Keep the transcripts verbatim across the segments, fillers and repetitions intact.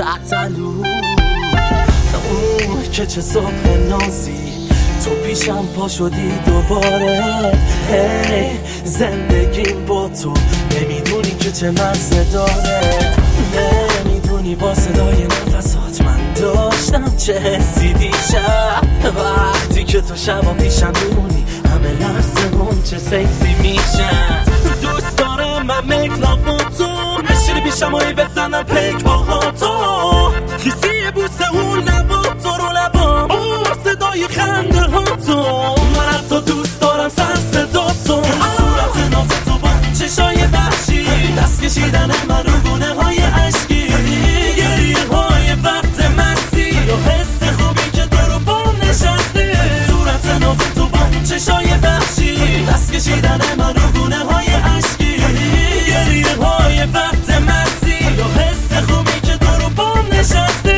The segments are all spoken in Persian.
سختلو اون که چه صبح نازی تو پیشم پا شدی دوباره. هی زندگیم با تو نمیدونی که چه مزه داره، نمیدونی با صدای نفسات من داشتم چه حسی دیشب. وقتی که تو شبا پیشم میمونی همه لحظمون چه سکسی میشن. دوست دارم من میکلاف با تو بشینی پیشم و بزنم پیک با تو، کسی بوسه اون لبا تو رو لبا با صدای خنده ها تو. من حتی دوست دارم سر صدا تو، صورت ناز تو با چشای وحشی، دست کشیدن من رو گونه های عشقی، گریه های وقت مستی و حس خوبی که تو رو با نشستی. صورت ناز تو با چشای وحشی، دست کشیدن من رو گونه های عشقی، گریه های وقت مستی و حس خوبی که تو رو با نشستی.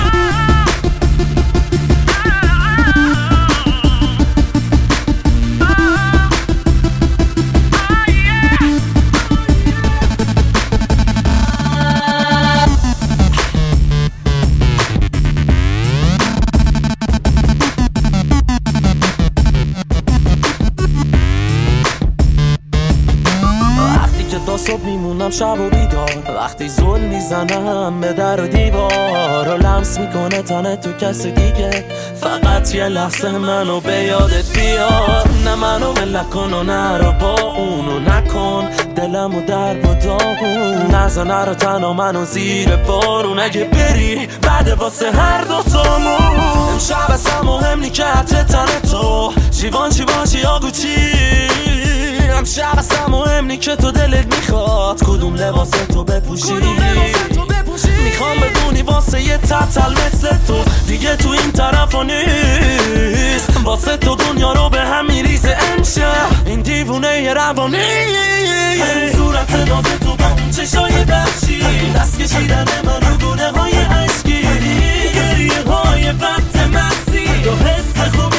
تا صبح میمونم شب و بیدار، وقتی زل میزنم به در و دیوار و لمس میکنه تنه تو کس دیگه، فقط یه لحظه منو به یادت بیار. نه منو ملک کن و نرو با اونو نکن دلمو در با داغون، نزنه رو تنها منو زیر بارون. اگه بری بعد واسه هر دوتامون امشب اصلا مهم نی که عطر تنه تو شیوان شیوان شیاگو چی. امشب اصلا مهم نی که تو دلت میخواد کدوم لباس تو بپوشی. میخوام بدونی واسه یه تتل مثل تو دیگه تو این طرفا نیست، واسه تو دنیا رو به هم میریزه امشب این دیوونه ی روانی. صورت ناز تو با اون چشای وحشی، دست کشیدن من رو گونه های عشقی، گریه های وقت مستی و حس خوب